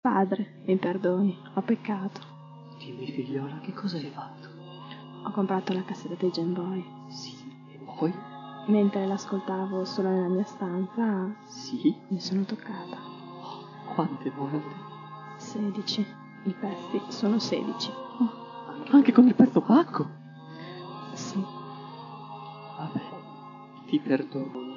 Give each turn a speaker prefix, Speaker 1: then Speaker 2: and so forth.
Speaker 1: Padre, mi perdoni, ho peccato.
Speaker 2: Dimmi, figliola, che cosa hai fatto?
Speaker 1: Ho comprato la cassetta dei Game Boy.
Speaker 2: Sì, e poi?
Speaker 1: Mentre l'ascoltavo solo nella mia stanza,
Speaker 2: Sì?
Speaker 1: mi sono toccata.
Speaker 2: Quante volte?
Speaker 1: 16. I pezzi sono 16.
Speaker 2: Oh, anche con il pezzo pacco?
Speaker 1: Sì.
Speaker 2: Vabbè, ti perdono.